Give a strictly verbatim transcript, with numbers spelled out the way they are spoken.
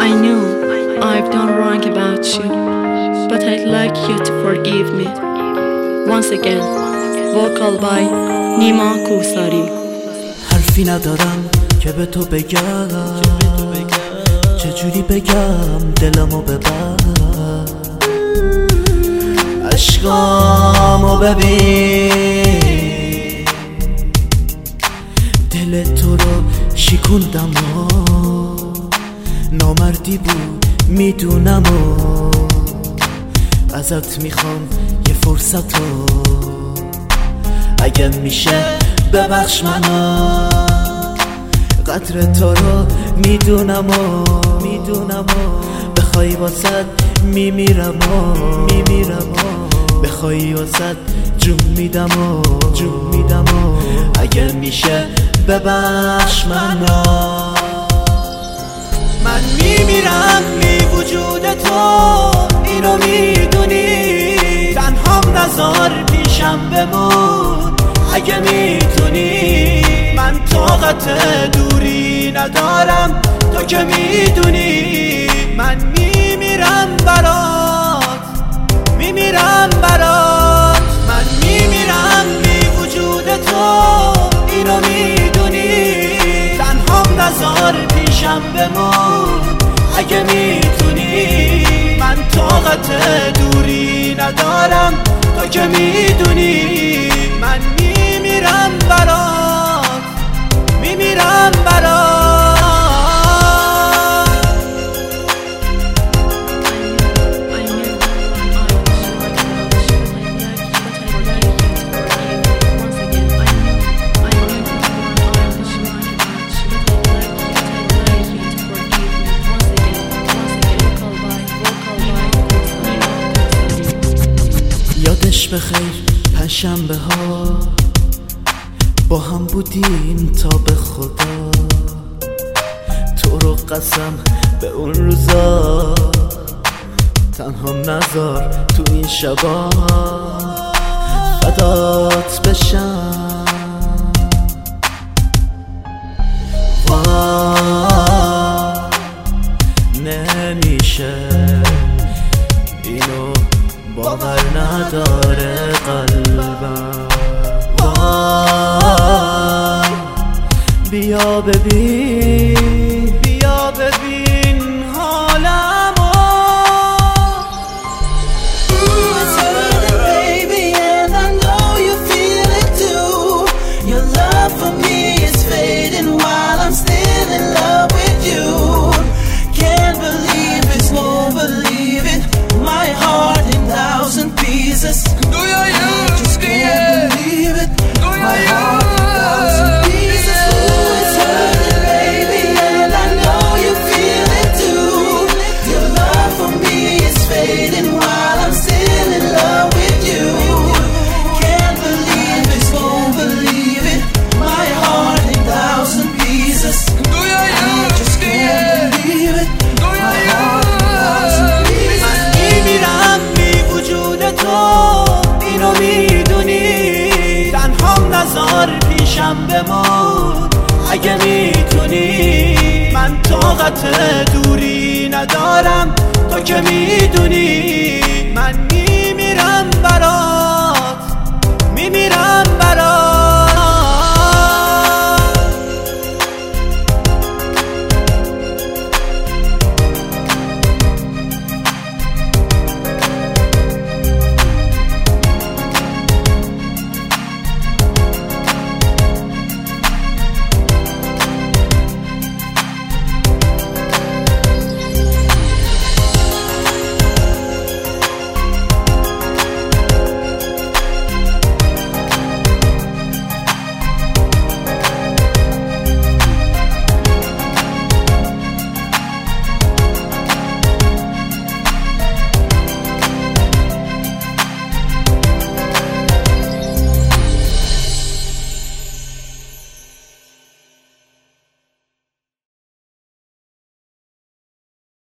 I know I've done wrong about you, but I'd like you to forgive me. Once again, vocal by نیما کوثری. حرفی ندارم که به تو بگم، چجوری بگم دلمو ببر. عشقامو ببین، دل تو رو شکوندم و نامردی بود میدونم و ازت میخوام یه فرصت رو، اگه میشه ببخش منو. قدر تو رو میدونم و میدونم و بخوای واسد میمیرم و میمیرم و بخوای واسد جون میدم و جون میدم و اگه میشه ببخش منو. من میمیرم بی وجود تو، اینو میدونی. تنهام نذار پیشم بمون اگه میتونی. من طاقت دوری ندارم، تو که میدونی. من میمیرم برات، میمیرم برات. من میمیرم بی وجود تو، اینو میدونی. تنهام نذار پیشم بمون اگه میتونی. من طاقت دوری ندارم، تو که میدونی. من میمیرم برات، میمیرم برات. یادش بخیر پنجشنبه ها با هم بودیم تا به خدا. تو رو قسم به اون روزا تنهام نذار تو این شبا. فدات بشم وای، نمیشه اینو باور نداره قلبم. وای بیا ببین، بیا ببین حالمو. It's hurting baby and I know you feel it too. Your love for me is fading while I'm still in love with you. Can't believe it, won't believe it. My heart in thousand pieces. Do you I just can't believe it. My heart in thousand pieces. Ooh, it's hurting, baby, and I know you feel it too. Your love for me is fading while I'm still in love with you. Can't believe it, won't believe it. My heart in thousand pieces. Do you I just can't believe it. My heart in thousand pieces. من میمیرم بی وجود تو، اینو میدونی. تنهام نذار پیشم بمون اگه میتونی. من طاقت دوری ندارم، تو که میدونی. من